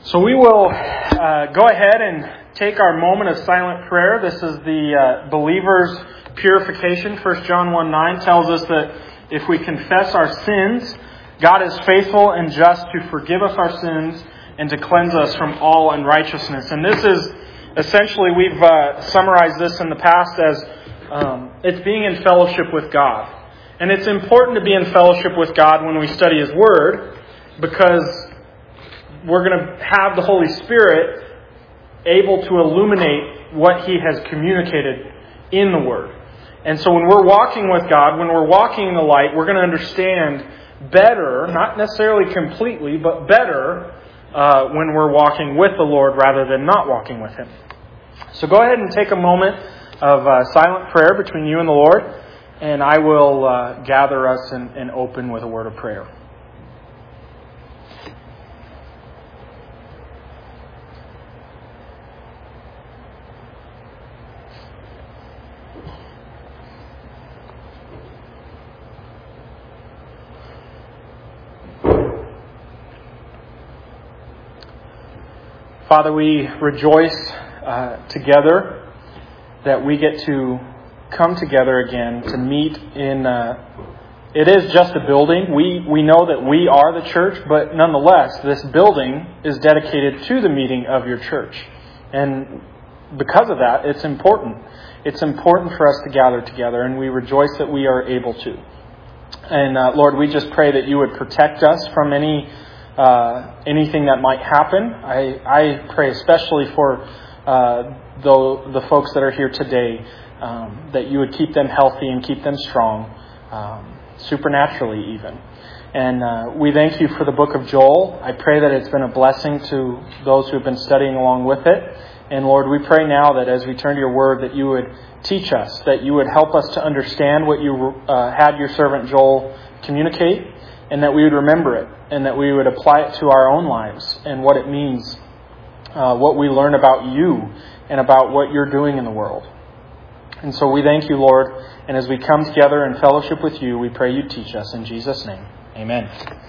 So we will go ahead and take our moment of silent prayer. This is the believer's purification. 1 John 1:9 tells us that if we confess our sins, God is faithful and just to forgive us our sins and to cleanse us from all unrighteousness. And this is essentially, we've summarized this in the past as it's being in fellowship with God. And it's important to be in fellowship with God when we study His Word, because we're going to have the Holy Spirit able to illuminate what He has communicated in the Word. And so when we're walking with God, when we're walking in the light, we're going to understand better, not necessarily completely, but better when we're walking with the Lord rather than not walking with Him. So go ahead and take a moment of silent prayer between you and the Lord, and I will gather us and open with a word of prayer. Father, we rejoice together that we get to come together again to meet in... it is just a building. We know that we are the church, but nonetheless, this building is dedicated to the meeting of your church. And because of that, it's important. It's important for us to gather together, and we rejoice that we are able to. And Lord, we just pray that you would protect us from anything that might happen. I pray especially for the folks that are here today, that you would keep them healthy and keep them strong, supernaturally even. And we thank you for the book of Joel. I pray that it's been a blessing to those who have been studying along with it. And Lord, we pray now that as we turn to your word, that you would teach us, that you would help us to understand what you had your servant Joel communicate, and that we would remember it, and that we would apply it to our own lives and what it means, what we learn about you and about what you're doing in the world. And so we thank you, Lord, and as we come together in fellowship with you, we pray you teach us. In Jesus' name, amen.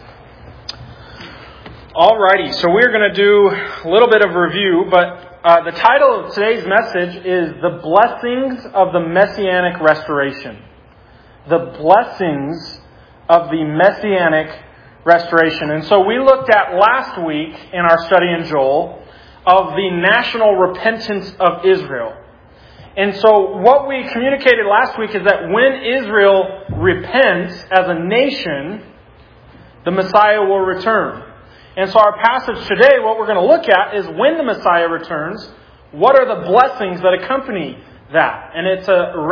Alrighty, so we're going to do a little bit of review, but the title of today's message is The Blessings of the Messianic Restoration. The Blessings of the Messianic Restoration. And so we looked at last week in our study in Joel of the national repentance of Israel. And so what we communicated last week is that when Israel repents as a nation, the Messiah will return. And so our passage today, what we're going to look at is when the Messiah returns, what are the blessings that accompany that? And it's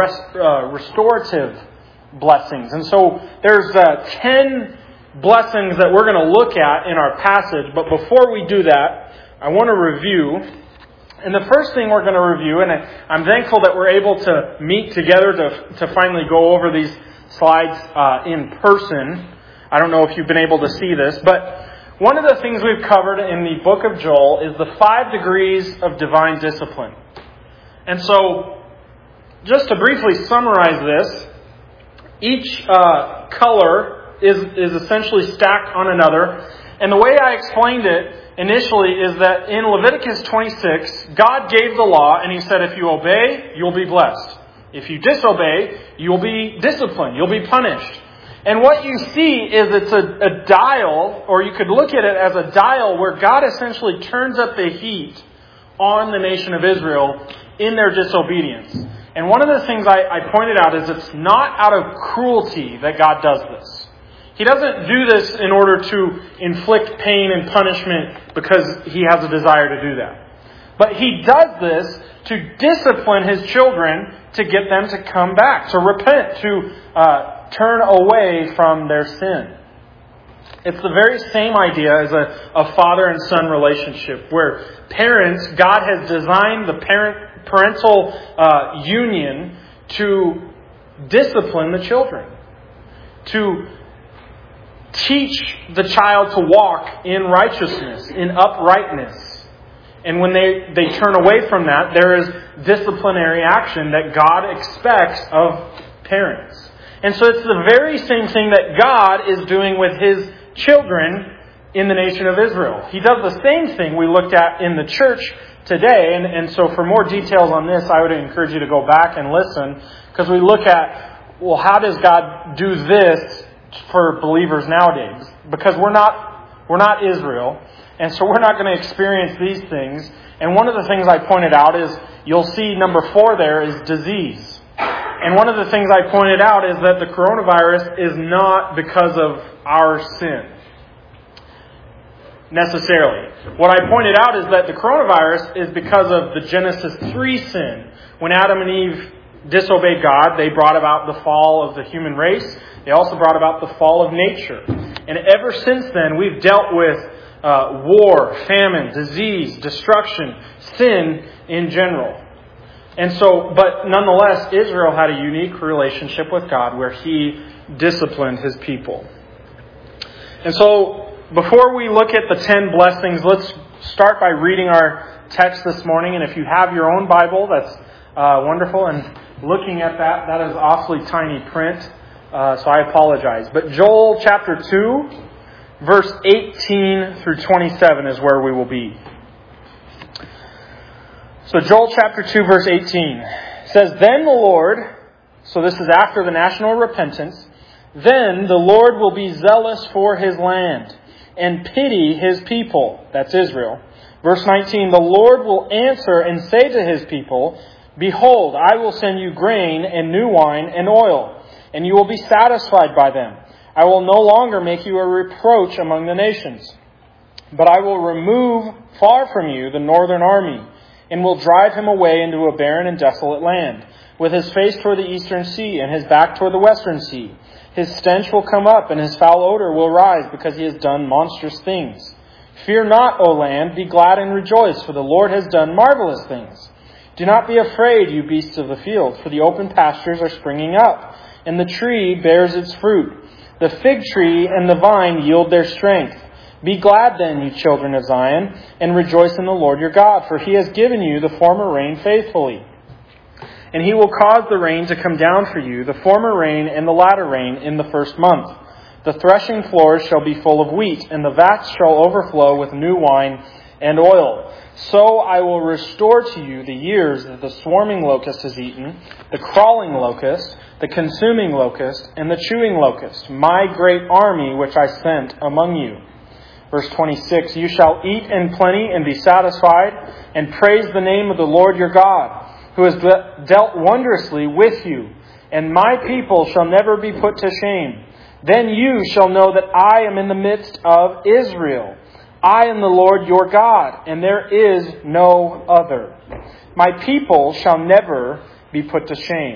a restorative blessings. And so there's 10 blessings that we're going to look at in our passage. But before we do that, I want to review. And the first thing we're going to review, and I'm thankful that we're able to meet together to finally go over these slides in person. I don't know if you've been able to see this, but one of the things we've covered in the book of Joel is the 5 degrees of divine discipline. And so, just to briefly summarize this, each color is essentially stacked on another. And the way I explained it initially is that in Leviticus 26, God gave the law and He said, if you obey, you'll be blessed. If you disobey, you'll be disciplined. You'll be punished. And what you see is it's a dial, or you could look at it as a dial where God essentially turns up the heat on the nation of Israel in their disobedience. And one of the things I pointed out is it's not out of cruelty that God does this. He doesn't do this in order to inflict pain and punishment because He has a desire to do that. But He does this to discipline His children, to get them to come back, to repent, to turn away from their sin. It's the very same idea as a father and son relationship, where parents, God has designed the parental union to discipline the children, to teach the child to walk in righteousness, in uprightness. And when they turn away from that, there is disciplinary action that God expects of parents. And so it's the very same thing that God is doing with His children in the nation of Israel. He does the same thing we looked at in the church today. And so for more details on this, I would encourage you to go back and listen, because we look at, well, how does God do this for believers nowadays? Because we're not Israel, and so we're not going to experience these things. And one of the things I pointed out is, you'll see number 4 there is disease. And one of the things I pointed out is that the coronavirus is not because of our sin, necessarily. What I pointed out is that the coronavirus is because of the Genesis 3 sin. When Adam and Eve disobeyed God, they brought about the fall of the human race. They also brought about the fall of nature. And ever since then, we've dealt with war, famine, disease, destruction, sin in general. And so, but nonetheless, Israel had a unique relationship with God where He disciplined His people. And so, before we look at the 10 blessings, let's start by reading our text this morning. And if you have your own Bible, that's wonderful. And looking at that is awfully tiny print, so I apologize. But Joel chapter 2, verse 18 through 27 is where we will be. So Joel chapter 2, verse 18 says, "Then the Lord," so this is after the national repentance, "then the Lord will be zealous for His land and pity His people," that's Israel. Verse 19, "The Lord will answer and say to His people, Behold, I will send you grain and new wine and oil, and you will be satisfied by them. I will no longer make you a reproach among the nations, but I will remove far from you the northern army, and will drive him away into a barren and desolate land, with his face toward the eastern sea, and his back toward the western sea. His stench will come up, and his foul odor will rise, because he has done monstrous things. Fear not, O land, be glad and rejoice, for the Lord has done marvelous things. Do not be afraid, you beasts of the field, for the open pastures are springing up, and the tree bears its fruit. The fig tree and the vine yield their strength. Be glad then, you children of Zion, and rejoice in the Lord your God, for He has given you the former rain faithfully. And He will cause the rain to come down for you, the former rain and the latter rain in the first month. The threshing floors shall be full of wheat, and the vats shall overflow with new wine and oil. So I will restore to you the years that the swarming locust has eaten, the crawling locust, the consuming locust, and the chewing locust, my great army which I sent among you." Verse 26, "You shall eat in plenty and be satisfied, and praise the name of the Lord your God, who has dealt wondrously with you, and my people shall never be put to shame. Then you shall know that I am in the midst of Israel. I am the Lord your God, and there is no other. My people shall never be put to shame."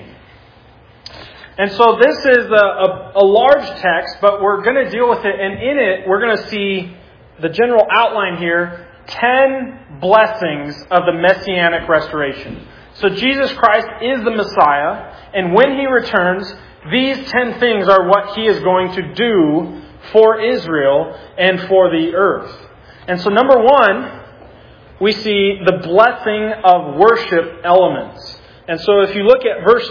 And so this is a large text, but we're going to deal with it, and in it we're going to see the general outline here, 10 blessings of the Messianic restoration. So Jesus Christ is the Messiah, and when He returns, these 10 things are what He is going to do for Israel and for the earth. And so number 1, we see the blessing of worship elements. And so if you look at verse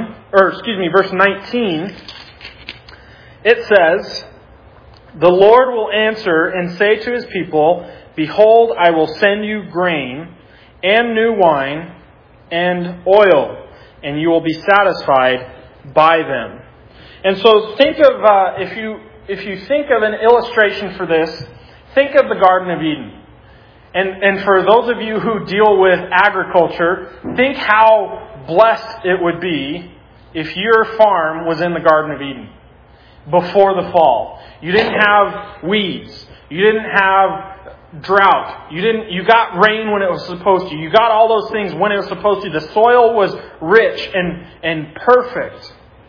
19, it says, "The Lord will answer and say to His people, Behold, I will send you grain and new wine and oil, and you will be satisfied by them." And so think of, if you think of an illustration for this, think of the Garden of Eden. And for those of you who deal with agriculture, think how blessed it would be if your farm was in the Garden of Eden before the fall. You didn't have weeds. You didn't have drought. You got rain when it was supposed to. You got all those things when it was supposed to. The soil was rich and perfect.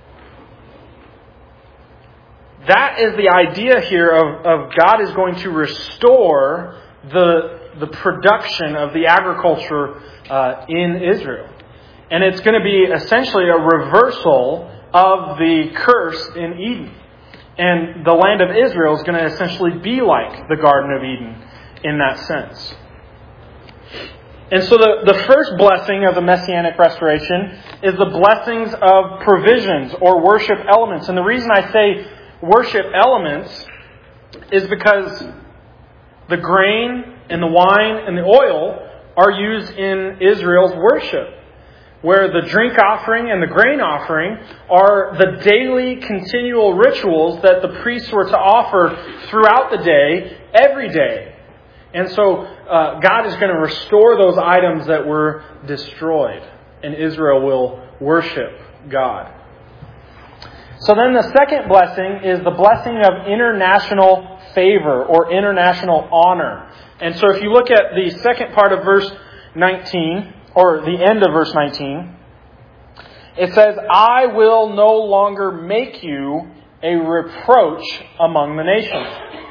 That is the idea here of God is going to restore the production of the agriculture in Israel. And it's going to be essentially a reversal of the curse in Eden. And the land of Israel is going to essentially be like the Garden of Eden in that sense. And so the first blessing of the Messianic restoration is the blessings of provisions or worship elements. And the reason I say worship elements is because the grain and the wine and the oil are used in Israel's worship, where the drink offering and the grain offering are the daily continual rituals that the priests were to offer throughout the day, every day. And so God is going to restore those items that were destroyed, and Israel will worship God. So then the second blessing is the blessing of international favor or international honor. And so if you look at the second part of verse 19, or the end of verse 19, it says, I will no longer make you a reproach among the nations.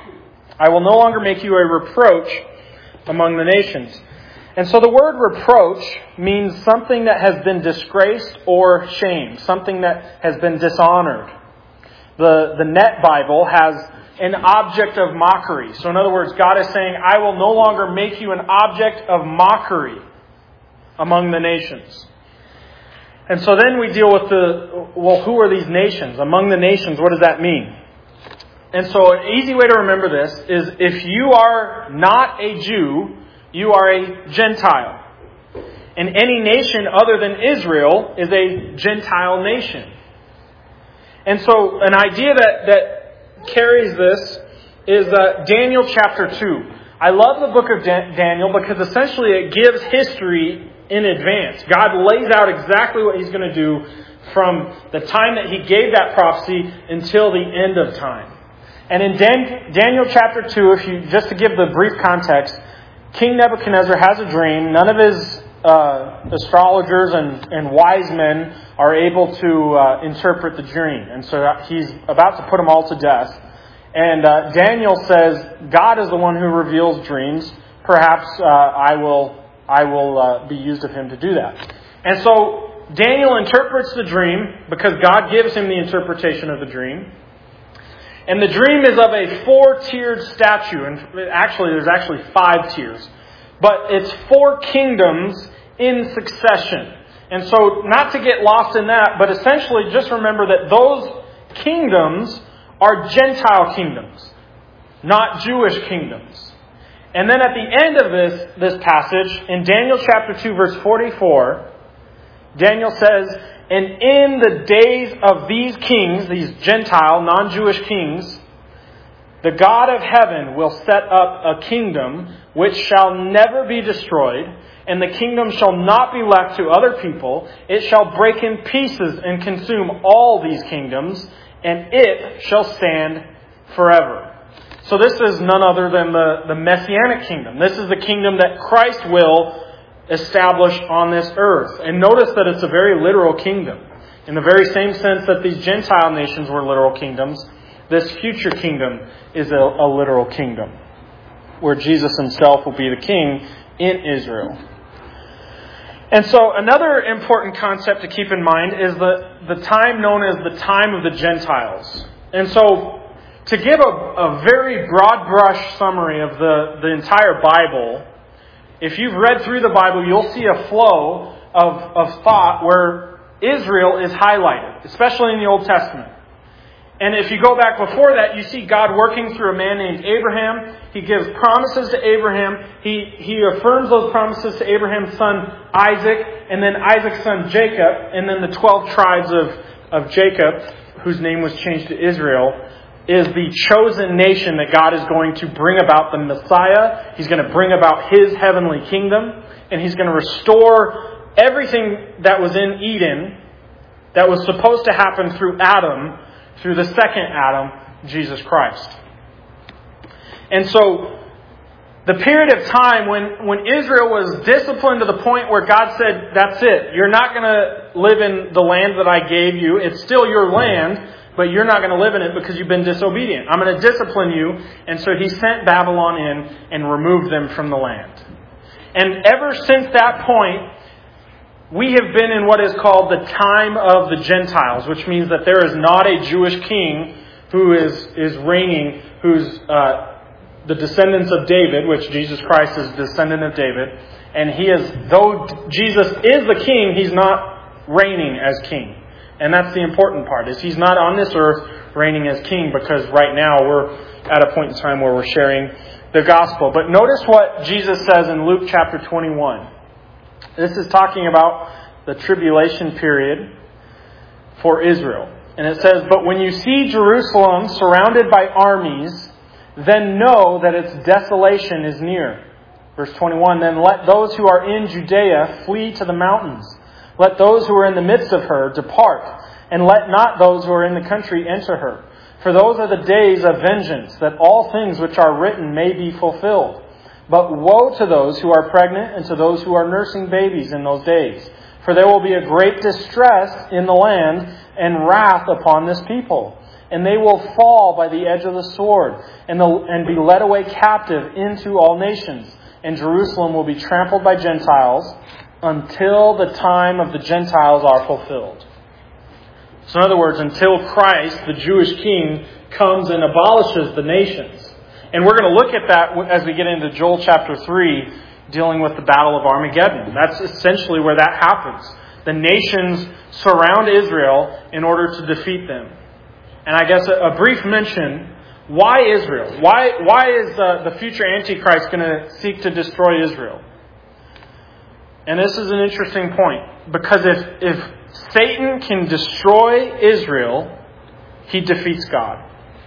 I will no longer make you a reproach among the nations. And so the word reproach means something that has been disgraced or shamed, something that has been dishonored. The Net Bible has an object of mockery. So in other words, God is saying, I will no longer make you an object of mockery among the nations. And so then we deal with who are these nations? Among the nations, what does that mean? And so an easy way to remember this is if you are not a Jew, you are a Gentile. And any nation other than Israel is a Gentile nation. And so an idea that carries this is Daniel chapter 2. I love the book of Daniel because essentially it gives history in advance. God lays out exactly what He's going to do from the time that He gave that prophecy until the end of time. And in Daniel chapter 2, just to give the brief context, King Nebuchadnezzar has a dream. None of his astrologers and wise men are able to interpret the dream. And so he's about to put them all to death. And Daniel says, God is the one who reveals dreams. Perhaps I will be used of him to do that. And so Daniel interprets the dream because God gives him the interpretation of the dream. And the dream is of a 4-tiered statue. And there's actually 5 tiers. But it's 4 kingdoms in succession. And so not to get lost in that, but essentially just remember that those kingdoms are Gentile kingdoms, not Jewish kingdoms. And then at the end of this passage, in Daniel chapter 2, verse 44, Daniel says, and in the days of these kings, these Gentile, non-Jewish kings, the God of heaven will set up a kingdom which shall never be destroyed, and the kingdom shall not be left to other people. It shall break in pieces and consume all these kingdoms, and it shall stand forever. So this is none other than the Messianic kingdom. This is the kingdom that Christ will establish on this earth. And notice that it's a very literal kingdom. In the very same sense that these Gentile nations were literal kingdoms, this future kingdom is a literal kingdom, where Jesus Himself will be the king in Israel. And so another important concept to keep in mind is the time known as the time of the Gentiles. And so to give a very broad brush summary of the entire Bible, if you've read through the Bible, you'll see a flow of thought where Israel is highlighted, especially in the Old Testament. And if you go back before that, you see God working through a man named Abraham. He gives promises to Abraham. He affirms those promises to Abraham's son Isaac, and then Isaac's son Jacob, and then the 12 tribes of Jacob, whose name was changed to Israel, is the chosen nation that God is going to bring about the Messiah. He's going to bring about His heavenly kingdom, and He's going to restore everything that was in Eden that was supposed to happen through Adam, through the second Adam, Jesus Christ. And so the period of time when Israel was disciplined to the point where God said, that's it, you're not going to live in the land that I gave you. It's still your land, but you're not going to live in it because you've been disobedient. I'm going to discipline you. And so He sent Babylon in and removed them from the land. And ever since that point, we have been in what is called the time of the Gentiles, which means that there is not a Jewish king who is reigning, who's the descendants of David, which Jesus Christ is the descendant of David. And though Jesus is the king, He's not reigning as king. And that's the important part, is He's not on this earth reigning as king, because right now we're at a point in time where we're sharing the gospel. But notice what Jesus says in Luke chapter 21. This is talking about the tribulation period for Israel. And it says, "But when you see Jerusalem surrounded by armies, then know that its desolation is near." Verse 21, "Then let those who are in Judea flee to the mountains. Let those who are in the midst of her depart, and let not those who are in the country enter her. For those are the days of vengeance, that all things which are written may be fulfilled. But woe to those who are pregnant and to those who are nursing babies in those days. For there will be a great distress in the land and wrath upon this people. And they will fall by the edge of the sword and be led away captive into all nations. And Jerusalem will be trampled by Gentiles until the time of the Gentiles are fulfilled." So in other words, until Christ, the Jewish king, comes and abolishes the nations. And we're going to look at that as we get into Joel chapter 3, dealing with the Battle of Armageddon. That's essentially where that happens. The nations surround Israel in order to defeat them. And I guess a brief mention, why Israel? Why is the future Antichrist going to seek to destroy Israel? And this is an interesting point. Because if Satan can destroy Israel, he defeats God.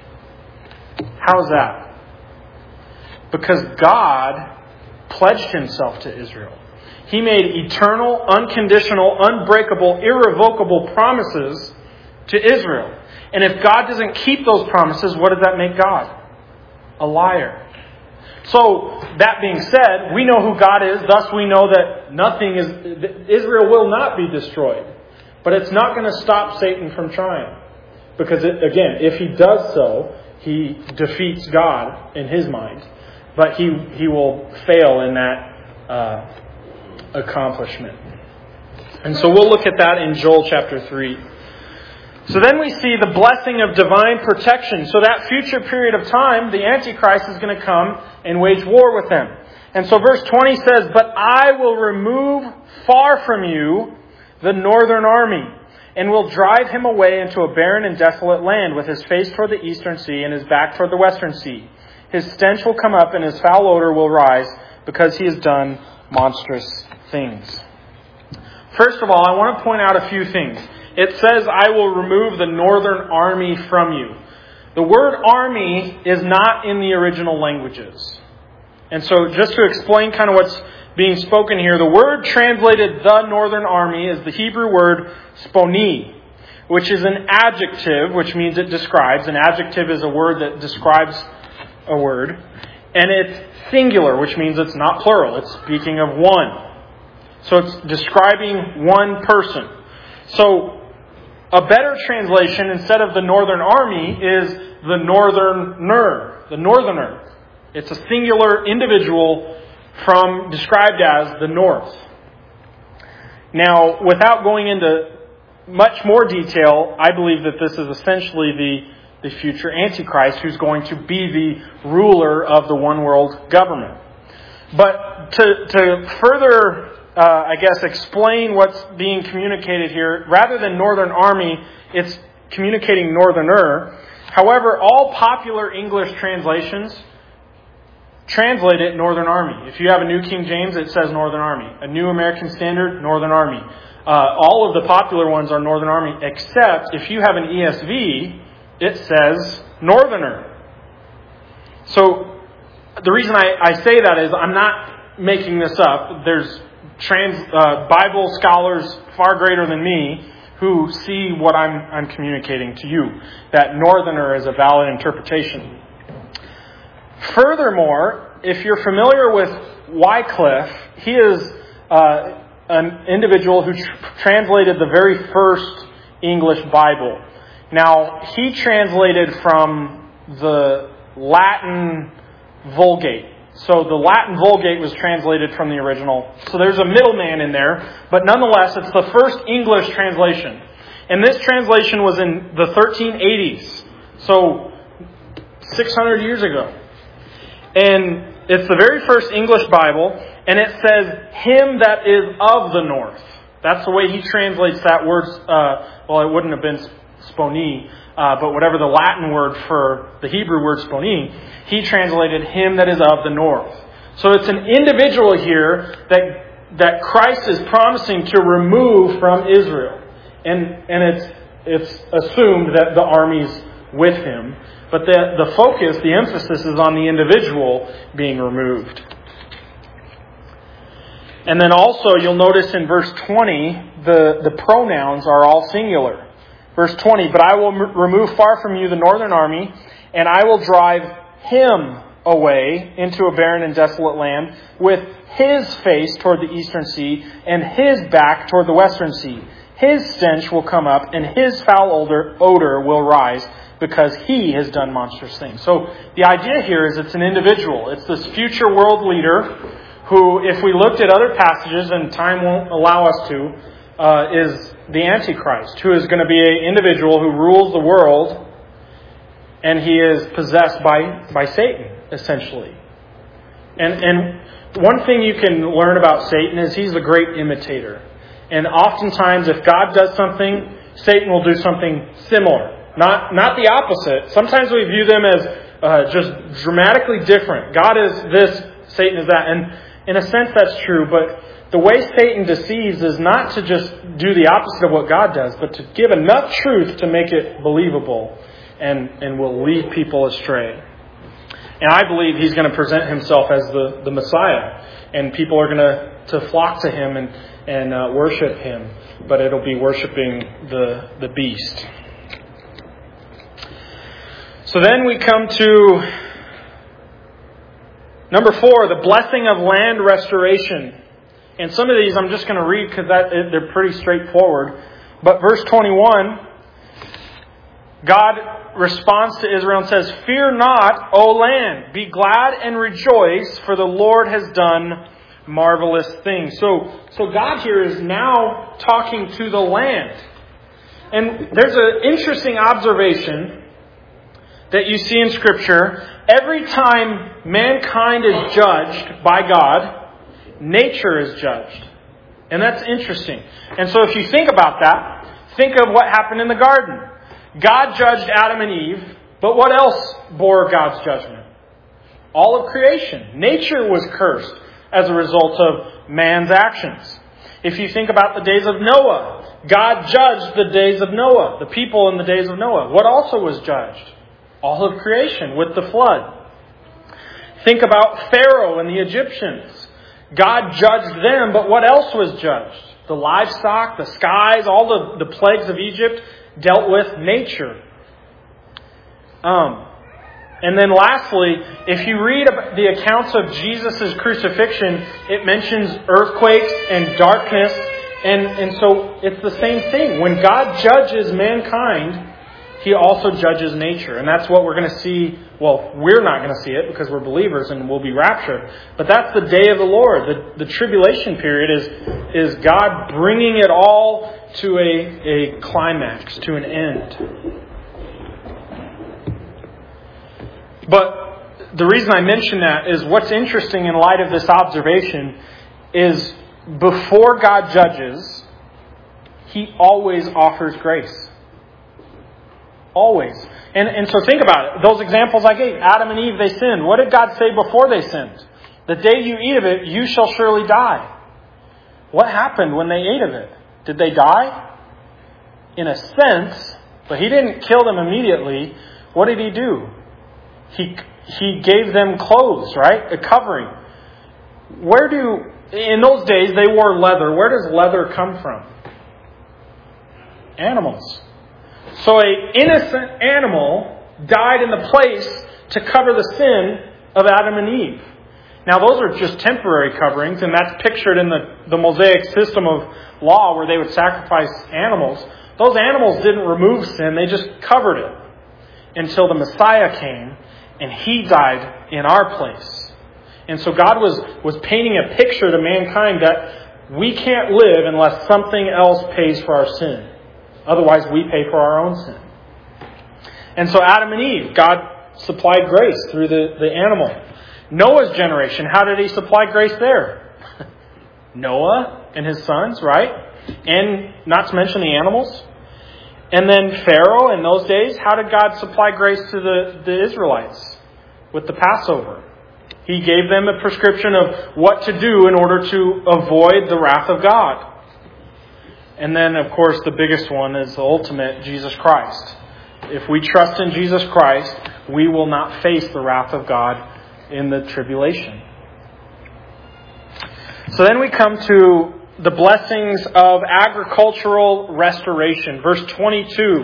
How's that? Because God pledged himself to Israel. He made eternal, unconditional, unbreakable, irrevocable promises to Israel. And if God doesn't keep those promises, what does that make God? A liar. So, that being said, we know who God is, thus we know that Israel will not be destroyed. But it's not going to stop Satan from trying. Because, again, if he does so, he defeats God in his mind. But he will fail in that accomplishment. And so we'll look at that in Joel chapter 3. So then we see the blessing of divine protection. So that future period of time, the Antichrist is going to come and wage war with them. And so verse 20 says, "But I will remove far from you the northern army, and will drive him away into a barren and desolate land, with his face toward the eastern sea and his back toward the western sea. His stench will come up and his foul odor will rise, because he has done monstrous things." First of all, I want to point out a few things. It says, "I will remove the northern army from you." The word army is not in the original languages. And so just to explain kind of what's being spoken here, the word translated "the northern army" is the Hebrew word sponi, which is an adjective, which means it describes. An adjective is a word that describes a word. And it's singular, which means it's not plural. It's speaking of one. So it's describing one person. So a better translation, instead of the northern army, is the northerner. The northerner. It's a singular individual described as the north. Now, without going into much more detail, I believe that this is essentially the future Antichrist, who's going to be the ruler of the one world government. But to further, explain what's being communicated here, rather than northern army, it's communicating northerner. However, all popular English translations translate it Northern Army. If you have a New King James, it says Northern Army. A New American Standard, Northern Army. All of the popular ones are Northern Army, except if you have an ESV, it says Northerner. So the reason I say that is I'm not making this up. There's Bible scholars far greater than me who see what I'm communicating to you. That Northerner is a valid interpretation. Furthermore, if you're familiar with Wycliffe, he is an individual who translated the very first English Bible. Now, he translated from the Latin Vulgate. So the Latin Vulgate was translated from the original. So there's a middleman in there, but nonetheless, it's the first English translation. And this translation was in the 1380s, so 600 years ago. And it's the very first English Bible, and it says, "Him that is of the north." That's the way he translates that word. It wouldn't have been sponi. but whatever the Latin word for the Hebrew word sponi, he translated him that is of the north. So it's an individual here that Christ is promising to remove from Israel. And it's assumed that the army's with him. But the focus, the emphasis is on the individual being removed. And then also you'll notice in verse 20, the pronouns are all singular. Verse 20, but I will remove far from you the northern army, and I will drive him away into a barren and desolate land, with his face toward the eastern sea, and his back toward the western sea. His stench will come up, and his foul odor will rise, because he has done monstrous things. So the idea here is it's an individual. It's this future world leader who, if we looked at other passages, and time won't allow us to, is the Antichrist, who is going to be an individual who rules the world, and he is possessed by Satan, essentially. And one thing you can learn about Satan is he's a great imitator. And oftentimes, if God does something, Satan will do something similar. Not the opposite. Sometimes we view them as just dramatically different. God is this, Satan is that. And in a sense, that's true. But the way Satan deceives is not to just do the opposite of what God does, but to give enough truth to make it believable and will lead people astray. And I believe he's going to present himself as the Messiah. And people are going to flock to him and worship him. But it'll be worshiping the beast. So then we come to number 4, the blessing of land restoration. And some of these I'm just going to read because they're pretty straightforward. But verse 21, God responds to Israel and says, "Fear not, O land, be glad and rejoice, for the Lord has done marvelous things." So God here is now talking to the land. And there's an interesting observation that you see in Scripture. Every time mankind is judged by God, nature is judged. And that's interesting. And so if you think about that, think of what happened in the garden. God judged Adam and Eve, but what else bore God's judgment? All of creation. Nature was cursed as a result of man's actions. If you think about the days of Noah, God judged the days of Noah, the people in the days of Noah. What also was judged? All of creation with the flood. Think about Pharaoh and the Egyptians. God judged them, but what else was judged? The livestock, the skies, all the plagues of Egypt dealt with nature. And then lastly, if you read the accounts of Jesus' crucifixion, it mentions earthquakes and darkness. And so it's the same thing. When God judges mankind, He also judges nature. And that's what we're going to see. Well, we're not going to see it because we're believers and we'll be raptured. But that's the day of the Lord. The tribulation period is God bringing it all to a climax, to an end. But the reason I mention that is what's interesting in light of this observation is before God judges, He always offers grace. Always. And so think about it. Those examples I gave, Adam and Eve, they sinned. What did God say before they sinned? The day you eat of it, you shall surely die. What happened when they ate of it? Did they die? In a sense, but He didn't kill them immediately. What did He do? He gave them clothes, right? A covering. In those days they wore leather. Where does leather come from? Animals. So an innocent animal died in the place to cover the sin of Adam and Eve. Now those are just temporary coverings, and that's pictured in the Mosaic system of law where they would sacrifice animals. Those animals didn't remove sin, they just covered it until the Messiah came and He died in our place. And so God was painting a picture to mankind that we can't live unless something else pays for our sin. Otherwise, we pay for our own sin. And so Adam and Eve, God supplied grace through the animal. Noah's generation, how did He supply grace there? Noah and his sons, right? And not to mention the animals. And then Pharaoh, in those days, how did God supply grace to the Israelites? With the Passover. He gave them a prescription of what to do in order to avoid the wrath of God. And then, of course, the biggest one is the ultimate, Jesus Christ. If we trust in Jesus Christ, we will not face the wrath of God in the tribulation. So then we come to the blessings of agricultural restoration. Verse 22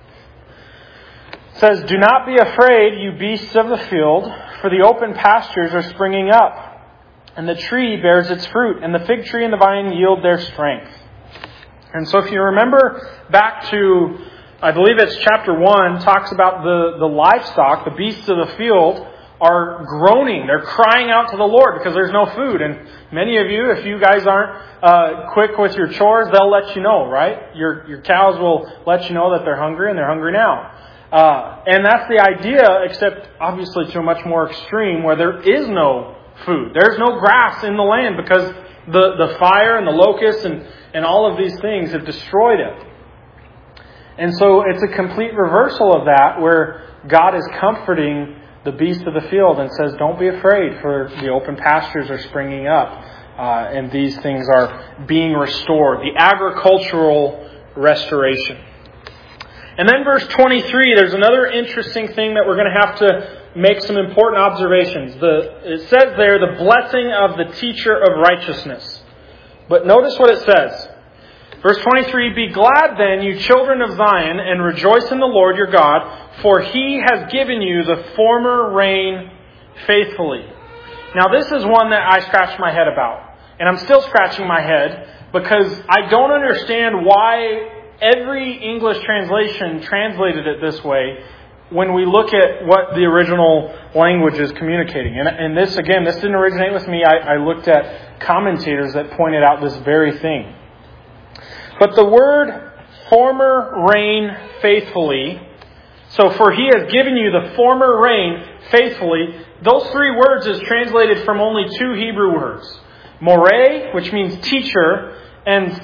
says, "Do not be afraid, you beasts of the field, for the open pastures are springing up, and the tree bears its fruit, and the fig tree and the vine yield their strength." And so if you remember back to, I believe it's chapter 1, talks about the livestock, the beasts of the field, are groaning. They're crying out to the Lord because there's no food. And many of you, if you guys aren't quick with your chores, they'll let you know, right? Your cows will let you know that they're hungry, and they're hungry now. And that's the idea, except obviously to a much more extreme, where there is no food. There's no grass in the land because the fire and the locusts and all of these things have destroyed it. And so it's a complete reversal of that, where God is comforting the beasts of the field and says, don't be afraid, for the open pastures are springing up, and these things are being restored. The agricultural restoration. And then verse 23, there's another interesting thing that we're going to have to make some important observations. It says there, the blessing of the teacher of righteousness. But notice what it says. Verse 23, "Be glad then, you children of Zion, and rejoice in the Lord your God, for He has given you the former rain faithfully." Now this is one that I scratched my head about. And I'm still scratching my head because I don't understand why every English translation translated it this way when we look at what the original language is communicating. And this, again, this didn't originate with me. I looked at commentators that pointed out this very thing. But the word former rain faithfully, so for He has given you the former rain faithfully, those three words is translated from only two Hebrew words. Moreh, which means teacher, and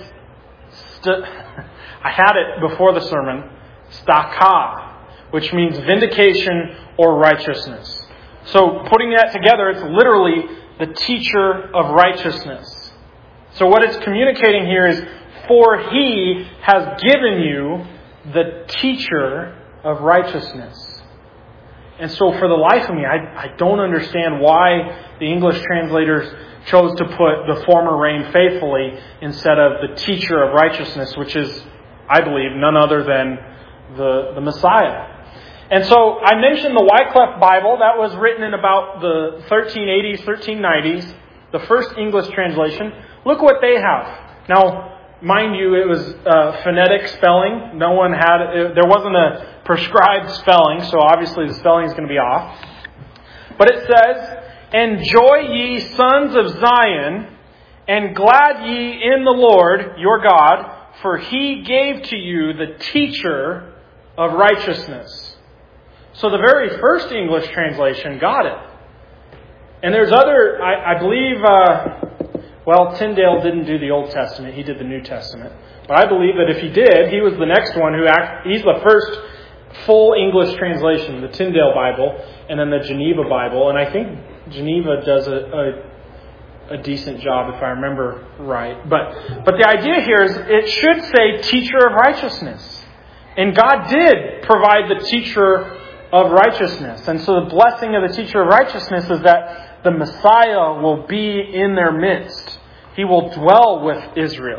I had it before the sermon, stakah, which means vindication or righteousness. So putting that together, it's literally the teacher of righteousness. So what it's communicating here is, for He has given you the teacher of righteousness. And so for the life of me, I don't understand why the English translators chose to put the former rain faithfully instead of the teacher of righteousness, which is, I believe, none other than the Messiah. And so I mentioned the Wycliffe Bible. That was written in about the 1380s, 1390s, the first English translation. Look what they have. Now, mind you, it was phonetic spelling. There wasn't a prescribed spelling, so obviously the spelling is going to be off. But it says, "Enjoy ye, sons of Zion, and glad ye in the Lord your God, for He gave to you the teacher of righteousness." So the very first English translation got it. And there's other, I believe, Tyndale didn't do the Old Testament, he did the New Testament. But I believe that if he did, he was the next one he's the first full English translation, the Tyndale Bible, and then the Geneva Bible. And I think Geneva does a decent job, if I remember right. But the idea here is it should say teacher of righteousness. And God did provide the teacher of righteousness. And so the blessing of the teacher of righteousness is that the Messiah will be in their midst. He will dwell with Israel.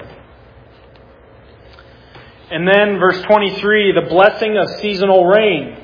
And then verse 23, the blessing of seasonal rain.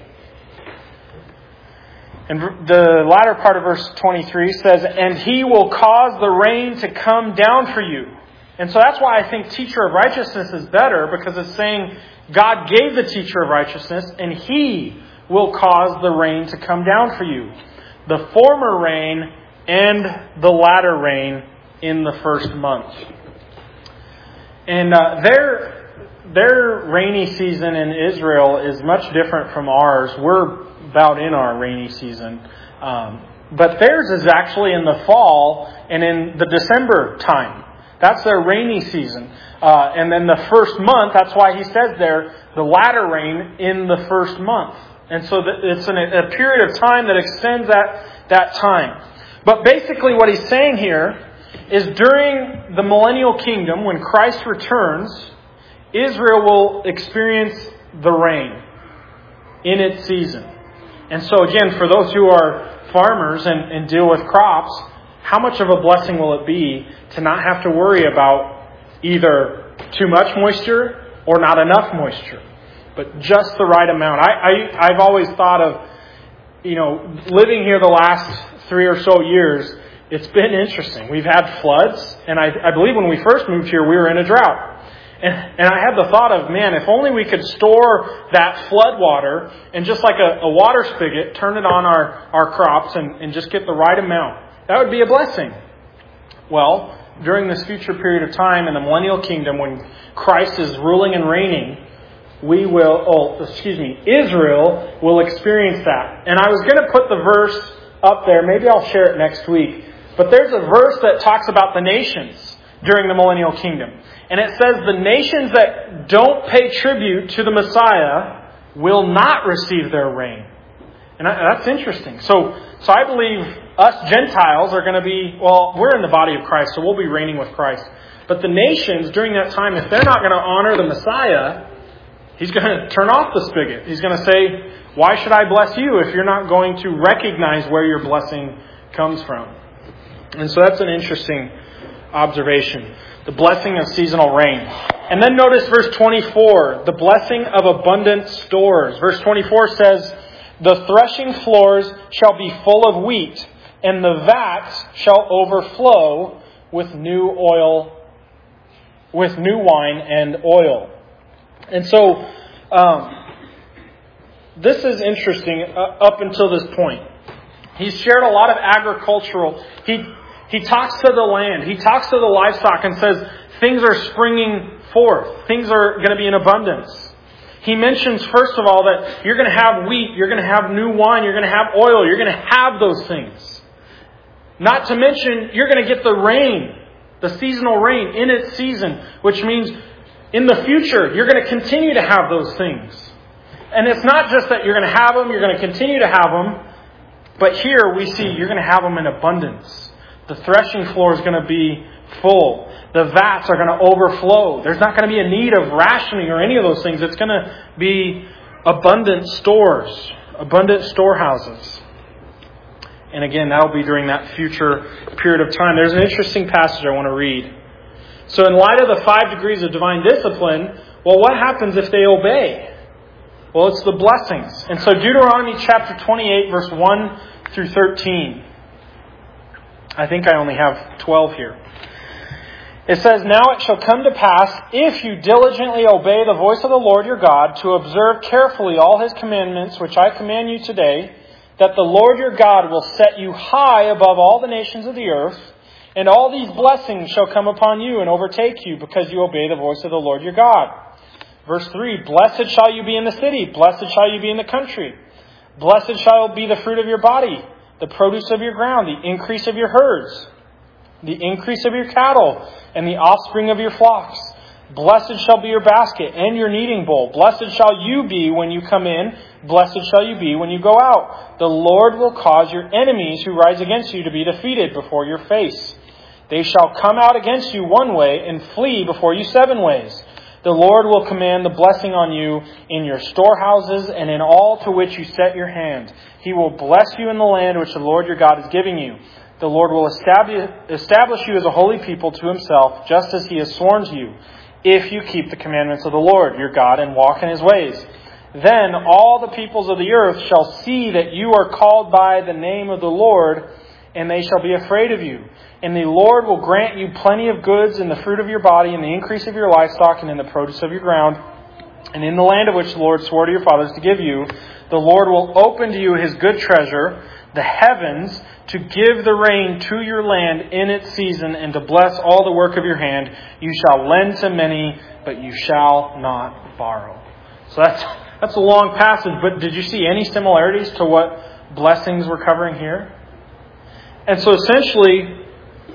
And the latter part of verse 23 says, "And He will cause the rain to come down for you." And so that's why I think teacher of righteousness is better, because it's saying God gave the teacher of righteousness, and He will cause the rain to come down for you. The former rain and the latter rain in the first month. And their rainy season in Israel is much different from ours. We're about in our rainy season. But theirs is actually in the fall and in the December time. That's their rainy season. And then the first month, that's why he says there, the latter rain in the first month. And so it's a period of time that extends that time. But basically what he's saying here is during the millennial kingdom, when Christ returns, Israel will experience the rain in its season. And so again, for those who are farmers and deal with crops, how much of a blessing will it be to not have to worry about either too much moisture or not enough moisture, but just the right amount. I've always thought of, living here the last 3 or so years, it's been interesting. We've had floods, and I believe when we first moved here, we were in a drought. And I had the thought of, man, if only we could store that flood water and just like a water spigot, turn it on our crops and just get the right amount. That would be a blessing. Well, during this future period of time in the millennial kingdom, when Christ is ruling and reigning, Israel will experience that. And I was going to put the verse up there. Maybe I'll share it next week. But there's a verse that talks about the nations during the millennial kingdom. And it says the nations that don't pay tribute to the Messiah will not receive their reign. And that's interesting. So I believe us Gentiles are going to be, we're in the body of Christ, so we'll be reigning with Christ. But the nations during that time, if they're not going to honor the Messiah, He's going to turn off the spigot. He's going to say, why should I bless you if you're not going to recognize where your blessing comes from? And so that's an interesting observation. The blessing of seasonal rain. And then notice verse 24, the blessing of abundant stores. Verse 24 says, the threshing floors shall be full of wheat, and the vats shall overflow with new wine and oil. And so, this is interesting up until this point. He's shared a lot of agricultural. He talks to the land. He talks to the livestock and says things are springing forth. Things are going to be in abundance. He mentions, first of all, that you're going to have wheat, you're going to have new wine, you're going to have oil, you're going to have those things. Not to mention, you're going to get the rain, the seasonal rain in its season, which means in the future, you're going to continue to have those things. And it's not just that you're going to have them, you're going to continue to have them, but here we see you're going to have them in abundance. The threshing floor is going to be full. The vats are going to overflow. There's not going to be a need of rationing or any of those things. It's going to be abundant stores, abundant storehouses. And again, that will be during that future period of time. There's an interesting passage I want to read. So in light of the 5 degrees of divine discipline, what happens if they obey? Well, it's the blessings. And so Deuteronomy chapter 28, verse 1 through 13. I think I only have 12 here. It says, now it shall come to pass, if you diligently obey the voice of the Lord your God, to observe carefully all His commandments, which I command you today, that the Lord your God will set you high above all the nations of the earth, and all these blessings shall come upon you and overtake you, because you obey the voice of the Lord your God. Verse 3, blessed shall you be in the city, blessed shall you be in the country. Blessed shall be the fruit of your body, the produce of your ground, the increase of your herds, the increase of your cattle, and the offspring of your flocks. Blessed shall be your basket and your kneading bowl. Blessed shall you be when you come in. Blessed shall you be when you go out. The Lord will cause your enemies who rise against you to be defeated before your face. They shall come out against you one way and flee before you 7 ways. The Lord will command the blessing on you in your storehouses and in all to which you set your hand. He will bless you in the land which the Lord your God is giving you. The Lord will establish you as a holy people to Himself, just as He has sworn to you, if you keep the commandments of the Lord your God and walk in His ways. Then all the peoples of the earth shall see that you are called by the name of the Lord, and they shall be afraid of you. And the Lord will grant you plenty of goods in the fruit of your body, and the increase of your livestock, and in the produce of your ground. And in the land of which the Lord swore to your fathers to give you, the Lord will open to you His good treasure, the heavens, to give the rain to your land in its season, and to bless all the work of your hand. You shall lend to many, but you shall not borrow. So that's a long passage, but did you see any similarities to what blessings we're covering here? And so essentially,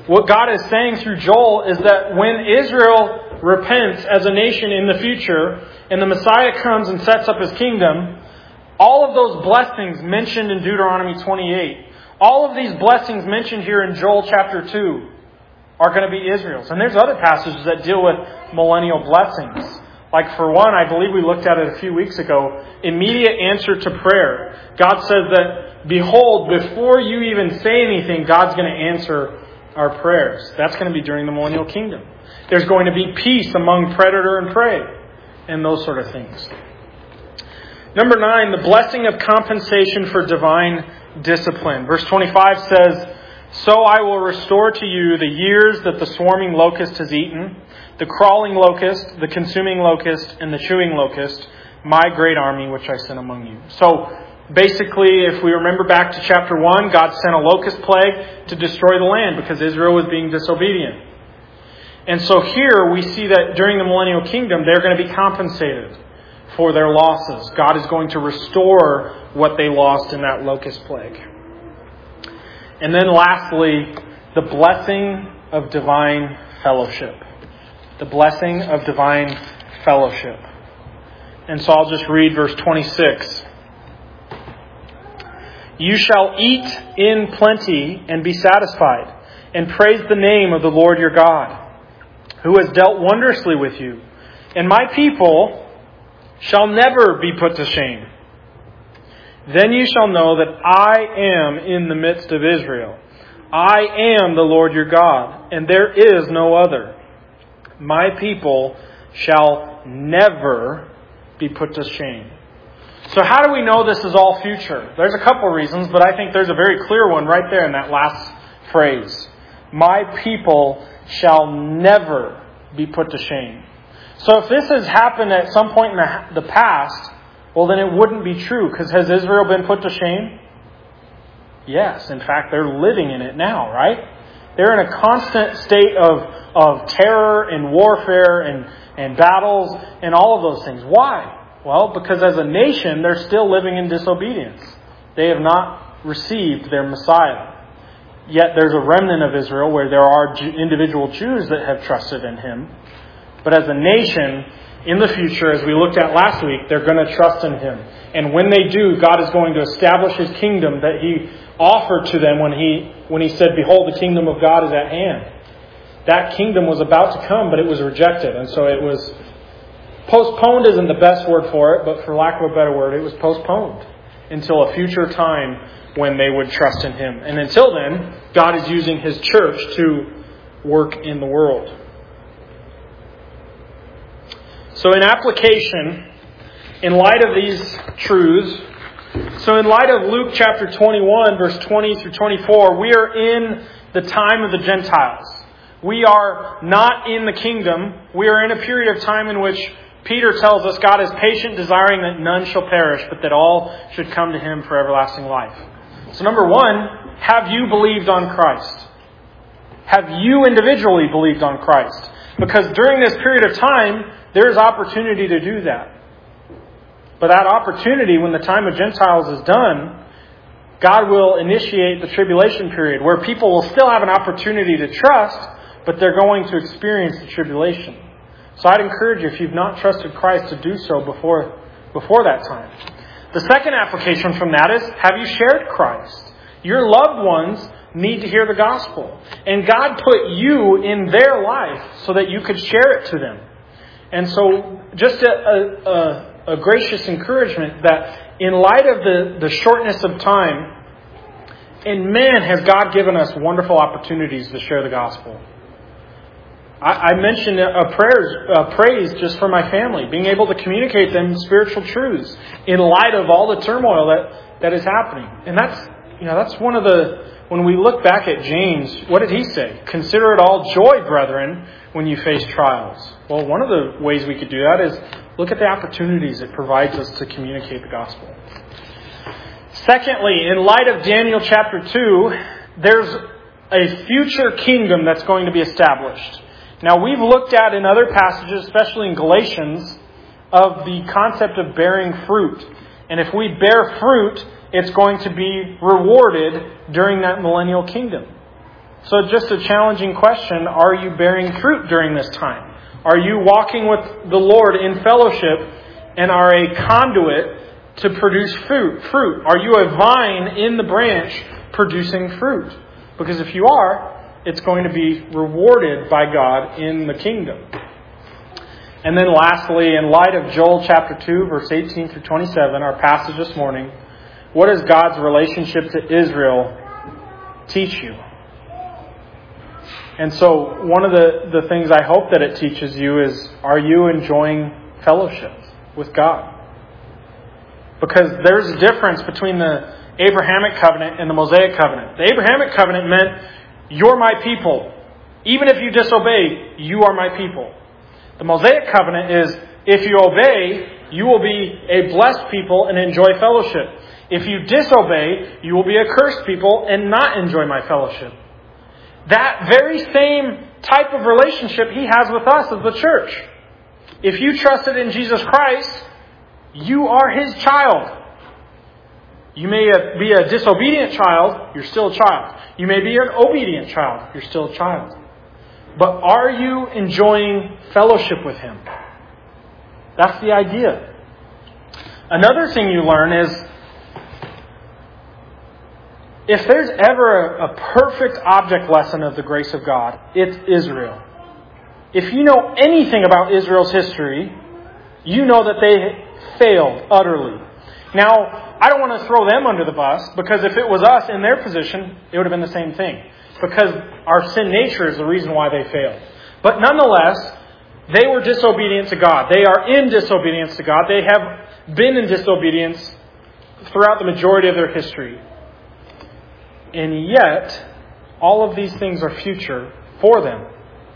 what God is saying through Joel is that when Israel repents as a nation in the future, and the Messiah comes and sets up His kingdom, all of those blessings mentioned in Deuteronomy 28, all of these blessings mentioned here in Joel chapter 2 are going to be Israel's. And there's other passages that deal with millennial blessings. Like for one, I believe we looked at it a few weeks ago, immediate answer to prayer. God says that, behold, before you even say anything, God's going to answer our prayers. That's going to be during the millennial kingdom. There's going to be peace among predator and prey, and those sort of things. Number 9, the blessing of compensation for divine discipline. Verse 25 says, so I will restore to you the years that the swarming locust has eaten, the crawling locust, the consuming locust, and the chewing locust, my great army which I sent among you. So basically, if we remember back to chapter 1, God sent a locust plague to destroy the land because Israel was being disobedient. And so here we see that during the millennial kingdom, they're going to be compensated for their losses. God is going to restore what they lost in that locust plague. And then lastly, the blessing of divine fellowship. The blessing of divine fellowship. And so I'll just read verse 26. You shall eat in plenty and be satisfied, and praise the name of the Lord your God, who has dealt wondrously with you. And my people shall never be put to shame. Then you shall know that I am in the midst of Israel. I am the Lord your God, and there is no other. My people shall never be put to shame. So how do we know this is all future? There's a couple of reasons, but I think there's a very clear one right there in that last phrase. My people shall never be put to shame. So if this has happened at some point in the past, well, then it wouldn't be true, because has Israel been put to shame? Yes. In fact, they're living in it now, right? They're in a constant state of terror and warfare and battles and all of those things. Why? Well, because as a nation, they're still living in disobedience. They have not received their Messiah. Yet there's a remnant of Israel where there are individual Jews that have trusted in Him. But as a nation, in the future, as we looked at last week, they're going to trust in Him. And when they do, God is going to establish His kingdom that He offered to them when He said, behold, the kingdom of God is at hand. That kingdom was about to come, but it was rejected. And so it was postponed isn't the best word for it, but for lack of a better word, it was postponed until a future time when they would trust in Him. And until then, God is using His church to work in the world. So in application, in light of these truths, so in light of Luke chapter 21, verse 20 through 24, we are in the time of the Gentiles. We are not in the kingdom. We are in a period of time in which Peter tells us God is patient, desiring that none shall perish, but that all should come to Him for everlasting life. So number one, have you believed on Christ? Have you individually believed on Christ? Because during this period of time, there is opportunity to do that. But that opportunity, when the time of Gentiles is done, God will initiate the tribulation period where people will still have an opportunity to trust, but they're going to experience the tribulation. So I'd encourage you, if you've not trusted Christ, to do so before that time. The second application from that is, have you shared Christ? Your loved ones need to hear the gospel. And God put you in their life so that you could share it to them. And so just a gracious encouragement that in light of the shortness of time, and man, has God given us wonderful opportunities to share the gospel. I mentioned praise just for my family, being able to communicate them spiritual truths in light of all the turmoil that is happening. And that's one of when we look back at James, what did he say? Consider it all joy, brethren, when you face trials. Well, one of the ways we could do that is look at the opportunities it provides us to communicate the gospel. Secondly, in light of Daniel chapter 2, there's a future kingdom that's going to be established. Now, we've looked at in other passages, especially in Galatians, of the concept of bearing fruit. And if we bear fruit, it's going to be rewarded during that millennial kingdom. So just a challenging question, are you bearing fruit during this time? Are you walking with the Lord in fellowship and are a conduit to produce fruit? Are you a vine in the branch producing fruit? Because if you are, it's going to be rewarded by God in the kingdom. And then lastly, in light of Joel chapter 2, verse 18 through 27, our passage this morning, what does God's relationship to Israel teach you? And so one of the things I hope that it teaches you is, are you enjoying fellowship with God? Because there's a difference between the Abrahamic covenant and the Mosaic covenant. The Abrahamic covenant meant, you're my people. Even if you disobey, you are my people. The Mosaic covenant is, if you obey, you will be a blessed people and enjoy fellowship. If you disobey, you will be a cursed people and not enjoy my fellowship. That very same type of relationship He has with us as the church. If you trusted in Jesus Christ, you are His child. You may be a disobedient child, you're still a child. You may be an obedient child, you're still a child. But are you enjoying fellowship with Him? That's the idea. Another thing you learn is, if there's ever a perfect object lesson of the grace of God, it's Israel. If you know anything about Israel's history, you know that they failed utterly. Now, I don't want to throw them under the bus, because if it was us in their position, it would have been the same thing. Because our sin nature is the reason why they failed. But nonetheless, they were disobedient to God. They are in disobedience to God. They have been in disobedience throughout the majority of their history. And yet, all of these things are future for them.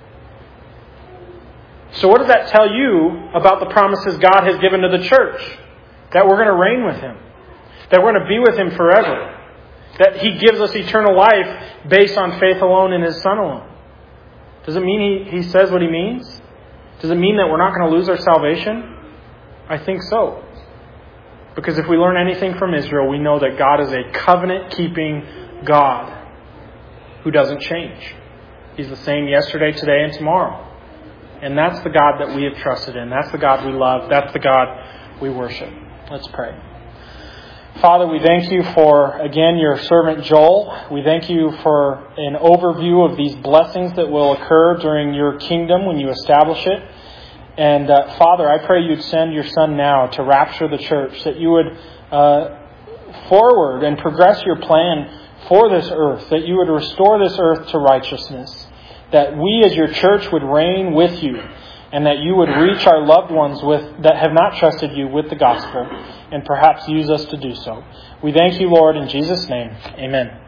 So what does that tell you about the promises God has given to the church? That we're going to reign with Him. That we're going to be with Him forever. That He gives us eternal life based on faith alone in His Son alone. Does it mean He says what He means? Does it mean that we're not going to lose our salvation? I think so. Because if we learn anything from Israel, we know that God is a covenant-keeping God who doesn't change. He's the same yesterday, today, and tomorrow. And that's the God that we have trusted in. That's the God we love. That's the God we worship. Let's pray. Father, we thank You for, again, Your servant Joel. We thank You for an overview of these blessings that will occur during Your kingdom when You establish it. And Father, I pray You'd send Your Son now to rapture the church, that You would forward and progress Your plan for this earth, that You would restore this earth to righteousness, that we as Your church would reign with You, and that You would reach our loved ones that have not trusted You with the gospel, and perhaps use us to do so. We thank You, Lord, in Jesus' name. Amen.